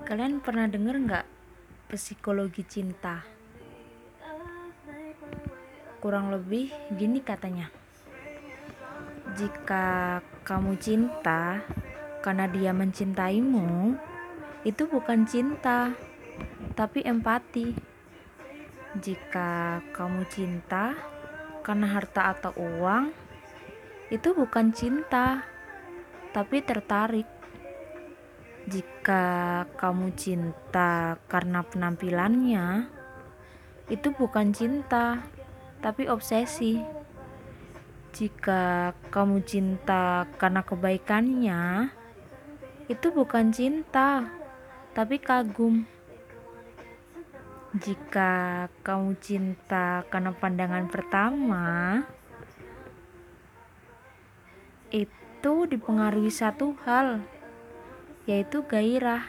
Kalian pernah denger nggak psikologi cinta? Kurang lebih gini katanya. Jika kamu cinta karena dia mencintaimu, itu bukan cinta, tapi empati. Jika kamu cinta karena harta atau uang, itu bukan cinta, tapi tertarik. Jika kamu cinta karena penampilannya, itu bukan cinta, tapi obsesi. Jika kamu cinta karena kebaikannya, itu bukan cinta, tapi kagum. Jika kamu cinta karena pandangan pertama, itu dipengaruhi satu hal, yaitu gairah.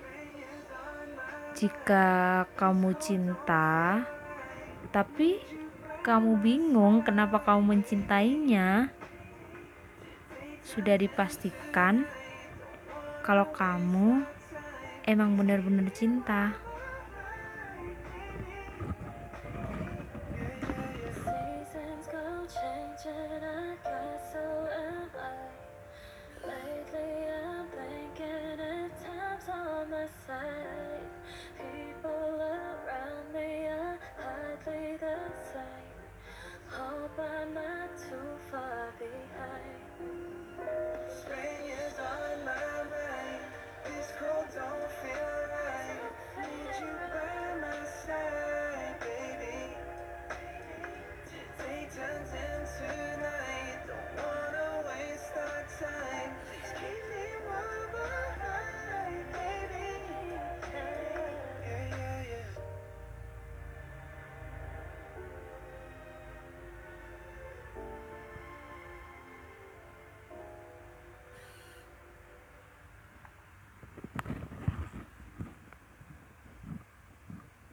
Jika kamu cinta tapi kamu bingung kenapa kamu mencintainya, sudah dipastikan kalau kamu emang benar-benar cinta.